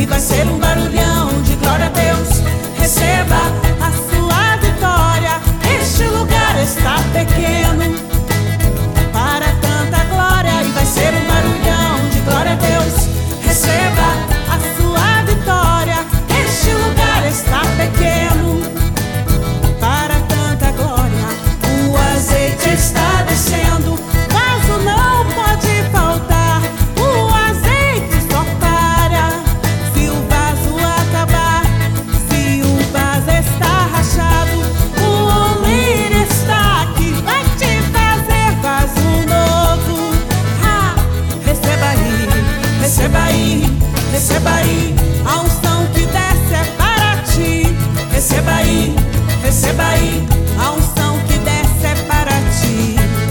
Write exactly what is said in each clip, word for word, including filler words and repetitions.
vai ser um barulhão de glória a Deus. Receba a sua vitória. Este lugar está pequeno para tanta glória e vai ser um barulhão de glória a Deus. Receba a sua vitória. Este lugar está pequeno para tanta glória. O azeite está descendo, vaso não pode faltar. O azeite só para se o vaso acabar. Se o vaso está rachado, o oleiro está aqui, vai te fazer vaso novo. Ah, receba aí, receba aí, receba aí. A unção que desce é para ti. Receba aí, receba aí. A unção que desce é para ti.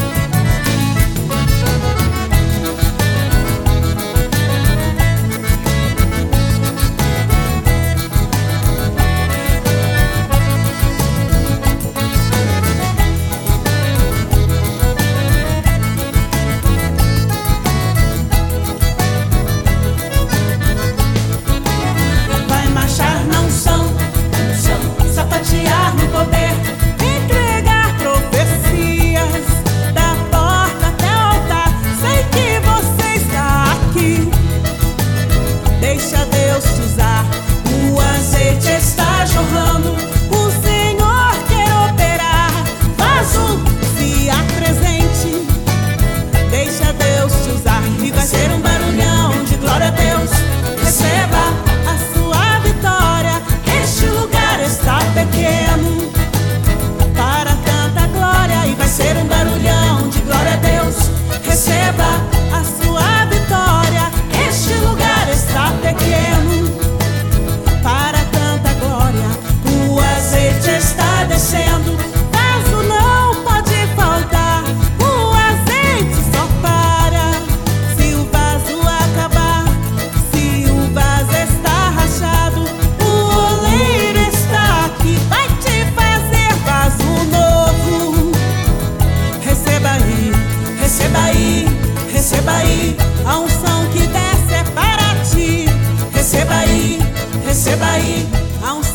Vai marchar na unção, sapatear no poder, entregar profecias da porta até o altar. Sei que você está aqui, deixa Deus te usar. O azeite está jorrando, o Senhor quer operar. Vaso, se apresente, deixa Deus te usar e vai ser um barulhão de glória a Deus. Receba a sua vitória. Este lugar está pequeno para tanta glória e vai ser um barulhão de glória a Deus. Receba a sua vitória. Este lugar está pequeno para tanta glória. O azeite está descendo, vaso não pode faltar. O azeite só para se o vaso acabar. Se o vaso está rachado, o oleiro está aqui, vai te fazer vaso novo. Receba aí, receba aí, receba aí. A unção que desce é para ti. Receba aí, receba aí. A unção